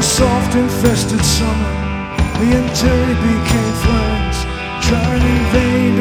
soft infested summer, me and Terry became friends, trying in vain